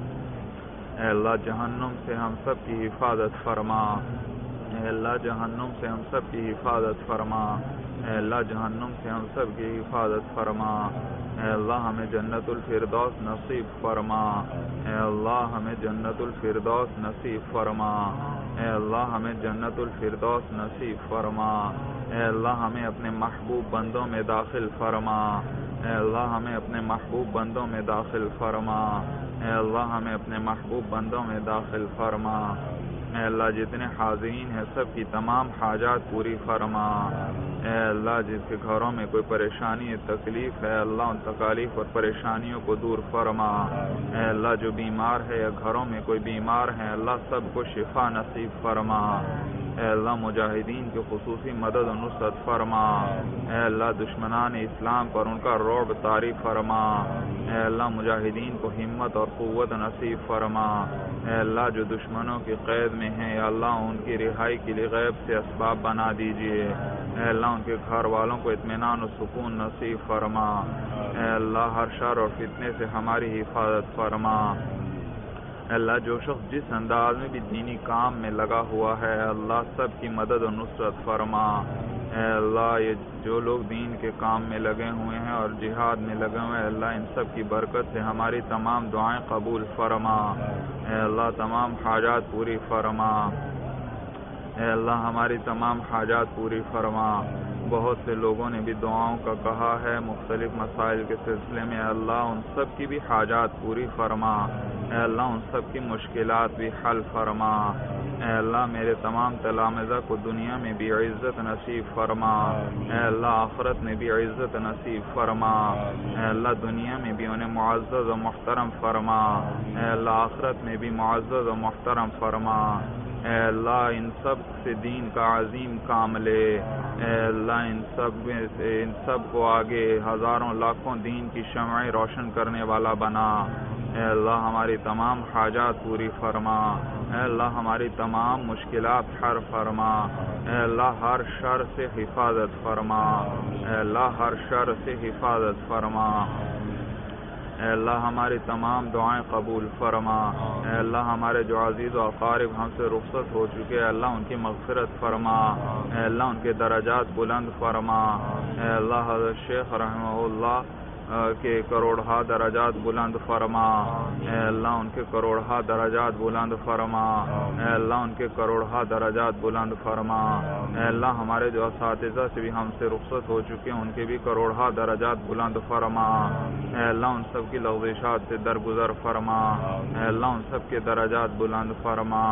اے اللہ جہنم سے ہم سب کی حفاظت فرما. اے اللہ جہنم سے ہم سب کی حفاظت فرما. اے اللہ جہنم سے ہم سب کی حفاظت فرما. اے اللہ ہمیں جنت الفردوس نصیب فرما. اے اللہ ہمیں جنت الفردوس نصیب فرما. اے اللہ ہمیں جنت الفردوس نصیب فرما. اے اللہ ہمیں اپنے محبوب بندوں میں داخل فرما. اے اللہ ہمیں اپنے محبوب بندوں میں داخل فرما. اے اللہ ہمیں اپنے محبوب بندوں میں داخل فرما. اے اللہ جتنے حاضرین ہیں سب کی تمام حاجات پوری فرما. اے اللہ جس کے گھروں میں کوئی پریشانی تکلیف ہے اللہ ان تکالیف اور پریشانیوں کو دور فرما. اے اللہ جو بیمار ہے یا گھروں میں کوئی بیمار ہے اللہ سب کو شفا نصیب فرما. اے اللہ مجاہدین کی خصوصی مدد و نصرت فرما. اے اللہ دشمنان اسلام پر ان کا رعب طاری فرما. اے اللہ مجاہدین کو ہمت اور قوت نصیب فرما. اے اللہ جو دشمنوں کی قید میں ہیں یا اللہ ان کی رہائی کے لیے غیب سے اسباب بنا دیجیے. اے اللہ ان کے گھر والوں کو اطمینان و سکون نصیب فرما. اے اللہ ہر شر اور فتنے سے ہماری حفاظت فرما. اے اللہ جو شخص جس انداز میں بھی دینی کام میں لگا ہوا ہے اللہ سب کی مدد و نصرت فرما. اے اللہ یہ جو لوگ دین کے کام میں لگے ہوئے ہیں اور جہاد میں لگے ہوئے ہیں اللہ ان سب کی برکت سے ہماری تمام دعائیں قبول فرما. اے اللہ تمام حاجات پوری فرما. اے اللہ ہماری تمام حاجات پوری فرما. بہت سے لوگوں نے بھی دعاؤں کا کہا ہے مختلف مسائل کے سلسلے میں اللہ ان سب کی بھی حاجات پوری فرما. اے اللہ ان سب کی مشکلات بھی حل فرما، اے اللہ میرے تمام تلامذہ کو دنیا میں بھی عزت نصیب فرما، اے اللہ آخرت میں بھی عزت نصیب فرما، اے اللہ دنیا میں بھی انہیں معزز و محترم فرما، اے اللہ آخرت میں بھی معزز و محترم فرما، اے اللہ ان سب سے دین کا عظیم کام لے، اے اللہ ان سب کو آگے ہزاروں لاکھوں دین کی شمعیں روشن کرنے والا بنا، اے اللہ ہماری تمام حاجات پوری فرما، اے اللہ ہماری تمام مشکلات حل فرما، اے اللہ ہر شر سے حفاظت فرما، اے اللہ ہر شر سے حفاظت فرما، اے اللہ ہماری تمام دعائیں قبول فرما، اے اللہ ہمارے جو عزیز و اقارب ہم سے رخصت ہو چکے اے اللہ ان کی مغفرت فرما، اے اللہ ان کے درجات بلند فرما، اے اللہ حضرت شیخ رحمہ اللہ کے کروڑہا درجات بلند فرما، اے اللہ ان کے کروڑہا درجات بلند فرما، اے اللہ ان کے کروڑہا درجات بلند فرما، اے اللہ ہمارے جو اساتذہ سے بھی ہم سے رخصت ہو چکے ہیں ان کے بھی کروڑہا درجات بلند فرما، اے اللہ ان سب کی لغزشات سے درگزر فرما، اے اللہ ان سب کے درجات بلند فرما،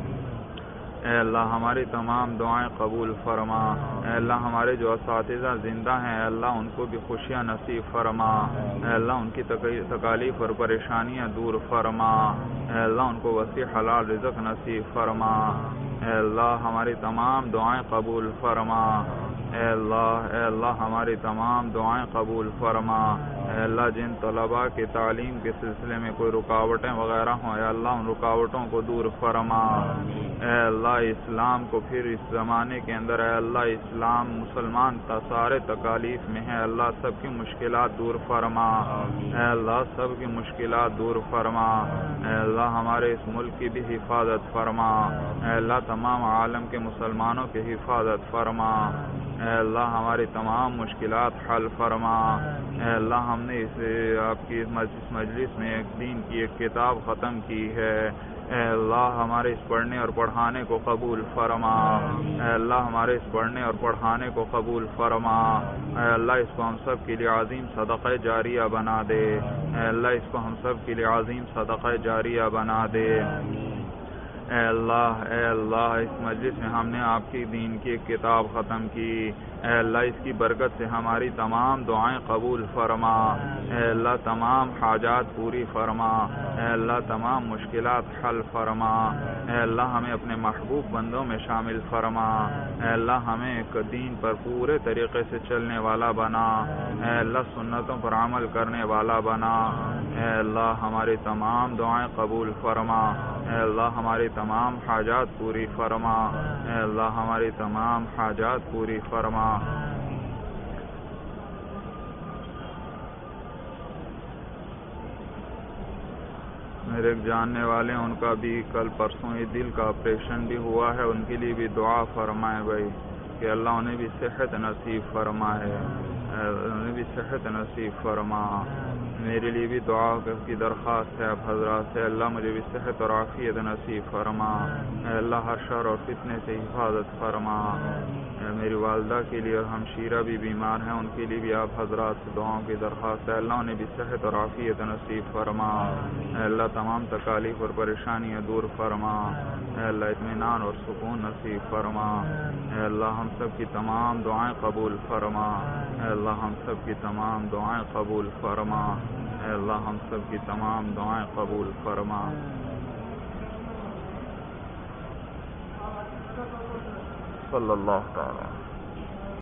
اے اللہ ہماری تمام دعائیں قبول فرما، اے اللہ ہمارے جو اساتذہ زندہ ہیں اے اللہ ان کو بھی خوشیاں نصیب فرما، اے اللہ ان کی تکالیف اور پریشانیاں دور فرما، اے اللہ ان کو وسیع حلال رزق نصیب فرما، اے اللہ ہماری تمام دعائیں قبول فرما، اے اللہ ہماری تمام دعائیں قبول فرما، اے اللہ جن طلباء کے تعلیم کے سلسلے میں کوئی رکاوٹیں وغیرہ ہوں اے اللہ ان رکاوٹوں کو دور فرما، اے اللہ اسلام کو پھر اس زمانے کے اندر اے اللہ اسلام مسلمان سارے تکالیف میں ہے اللہ سب کی مشکلات دور فرما، اے اللہ سب کی مشکلات دور فرما، اے اللہ ہمارے اس ملک کی بھی حفاظت فرما، اے اللہ تمام عالم کے مسلمانوں کی حفاظت فرما، اے اللہ ہماری تمام مشکلات حل فرما، اے اللہ ہم نے آپ کی اس مجلس میں ایک دین کی ایک کتاب ختم کی ہے، اے اللہ ہمارے اس پڑھنے اور پڑھانے کو قبول فرما، اے اللہ ہمارے اس پڑھنے اور پڑھانے کو قبول فرما، اے اللہ اس کو ہم سب کے لیے عظیم صدقہ جاریہ بنا دے، اے اللہ اس کو ہم سب کے لیے عظیم صدقہ جاریہ بنا دے، اے اللہ اس مجلس میں ہم نے آپ کی دین کی ایک کتاب ختم کی، اے اللہ اس کی برکت سے ہماری تمام دعائیں قبول فرما، اے اللہ تمام حاجات پوری فرما، اے اللہ تمام مشکلات حل فرما، اے اللہ ہمیں اپنے محبوب بندوں میں شامل فرما، اے اللہ ہمیں ایک دین پر پورے طریقے سے چلنے والا بنا، اے اللہ سنتوں پر عمل کرنے والا بنا، اے اللہ ہماری تمام دعائیں قبول فرما، اے اللہ ہماری تمام حاجات پوری فرما، اے اللہ ہماری تمام حاجات پوری فرما۔ میرے ایک جاننے والے ان کا بھی کل پرسوں ہی دل کا آپریشن بھی ہوا ہے، ان کے لیے بھی دعا فرمائے بھائی کہ اللہ انہیں بھی صحت نصیب فرمائے، انہیں بھی صحت نصیب فرما۔ میرے لیے بھی دعا کی درخواست ہے آپ حضرات سے، اللہ مجھے بھی صحت اور عافیت نصیب فرما، اے اللہ ہر شر اور فتنے سے حفاظت فرما۔ میری والدہ کے لیے اور ہمشیرہ بھی بیمار ہیں، ان کے لیے بھی آپ حضرات سے دعاؤں کی درخواست ہے، اللہ انہیں بھی صحت اور عافیت نصیب فرما، اے اللہ تمام تکالیف اور پریشانیاں دور فرما، اے اللہ اطمینان اور سکون نصیب فرما، اے اللہ ہم سب کی تمام دعائیں قبول فرما، اے اللہ ہم سب کی تمام دعائیں قبول فرما، اے اللہ ہم سب کی تمام دعائیں قبول فرما۔ صلی اللہ تعالی